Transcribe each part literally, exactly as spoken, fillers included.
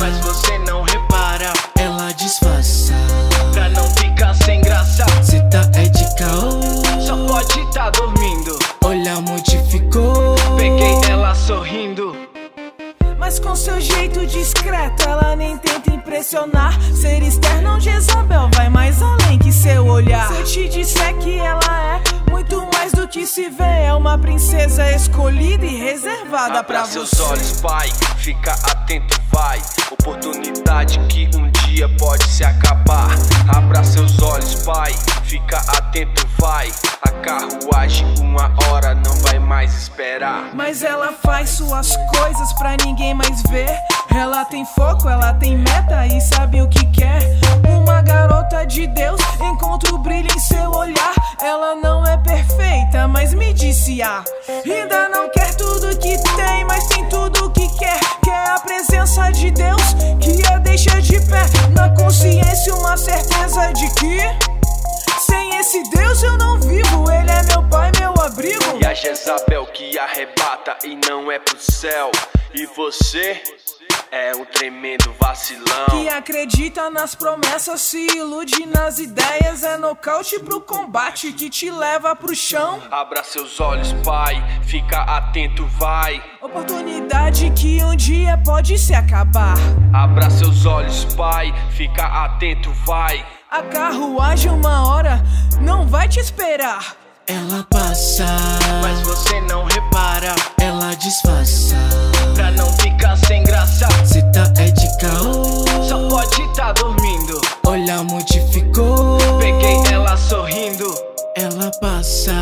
mas você não repara. Ela disfarça pra não ficar sem graça. Cê tá é de caô, só pode tá dormindo. olhar modificou. Peguei ela sorrindo, mas com seu jeito discreto ela nem tenta impressionar. Ser externo de Jezabel vai mais além que seu olhar. Se eu te disser que ela é muito mais do que se vê, é uma princesa escolhida e reservada abra pra seus você. olhos, pai, fica atento, vai. Oportunidade que um dia pode se acabar. Abra seus olhos, pai, fica atento, vai. A carruagem uma hora não vai mais esperar. Mas ela faz suas coisas pra ninguém mais ver. Ela tem foco, ela tem meta e sabe o que quer. Uma garota de Deus, encontra o brilho em seu olhar. Ela não é perfeita, mas me disse ah, ainda não quer tudo que tem, mas tem tudo que quer. Quer a presença de Deus, que a deixa de pé. Na consciência uma certeza de que sem esse Deus eu não vivo. Ele é meu pai, meu abrigo. E a Jezabel que arrebata e não é pro céu. E você é um tremendo vacilão que acredita nas promessas, se ilude nas ideias. É nocaute pro combate que te leva pro chão. Abra seus olhos, pai, fica atento, vai. Oportunidade que um dia pode se acabar. Abra seus olhos, pai, fica atento, vai. A carruagem uma hora não vai te esperar. Ela passa, mas você não repara. ela disfarça pra não ficar sem graça. Cê tá é de caô, só pode tá dormindo. olhar modificou. Peguei ela sorrindo, Ela passa,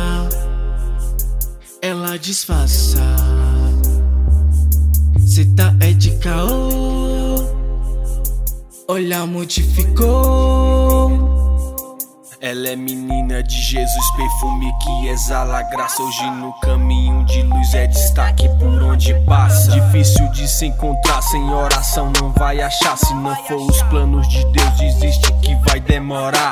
ela disfarça. Cê tá é de caô, olhar modificou. ela é menina de Jesus, perfume que exala graça. Hoje no caminho de luz é destaque por onde passa. Difícil de se encontrar, sem oração não vai achar. Se não for os planos de Deus, desiste que vai demorar.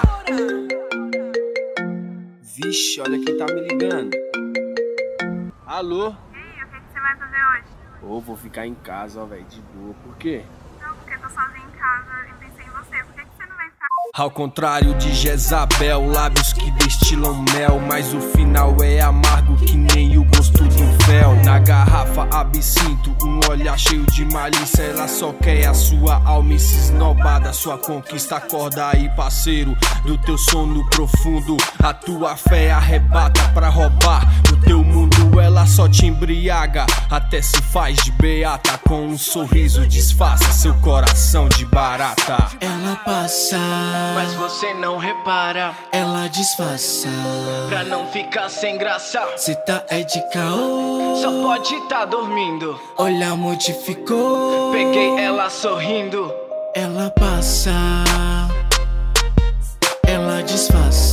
Vixe, olha quem tá me ligando. Alô? E aí, o que, que você vai fazer hoje? Ô, vou ficar em casa, ó, velho, de boa. Por quê? Não, porque eu tô sozinha em casa e pensei em você. Por que, que você não vai ficar? Ao contrário de Jezabel, lábios que destilam mel, mas o final é amargo que nem o gosto do fel. Na garrafa absinto, um olhar cheio de malícia. Ela só quer a sua alma e se esnobar da sua conquista. Acorda aí, parceiro, do teu sono profundo. A tua fé arrebata pra roubar o teu mundo. Ela só te embriaga, até se faz de beata. Com um sorriso disfarça seu coração de barata. Ela passa, mas você não repara, ela disfarça pra não ficar sem graça. Cê tá é de caô, só pode tá dormindo. olhar modificou. Peguei ela sorrindo, Ela passa, ela disfarça.